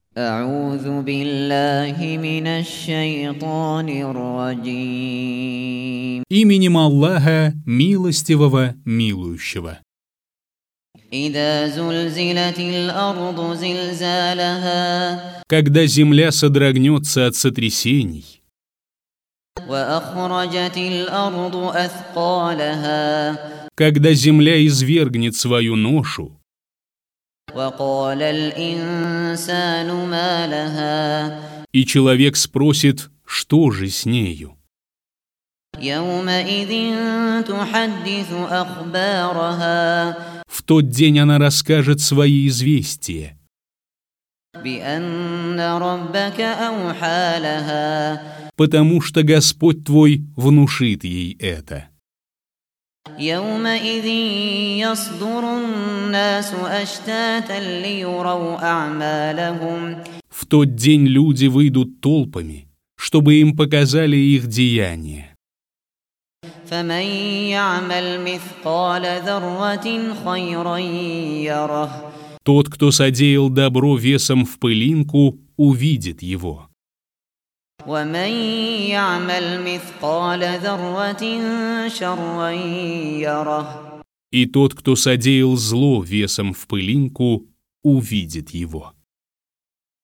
أعوذ بالله من الشيطان الرجيم. Именем Аллаха, милостивого, милующего. إذا زلزلت الأرض زلزالها Когда земля содрогнется от сотрясений, وأخرجت الأرض أثقالها когда земля извергнет свою ношу, وقال الإنسان ما لها и человек спросит, что же с нею. يومئذ تحدث أخبارها В тот день она расскажет свои известия, بأن ربك أوحى لها потому что Господь твой внушит ей это. يومئذ يصدر الناس أشتاتا ليروا أعمالهم В тот день люди выйдут толпами, чтобы им показали их деяния. فمن يعمل مثقال ذرة خيرا يره Тот, кто содеял добро весом в пылинку, увидит его. ومن يعمل مثقال ذرة شرا يره И тот, кто содеял зло весом в пылинку, увидит его.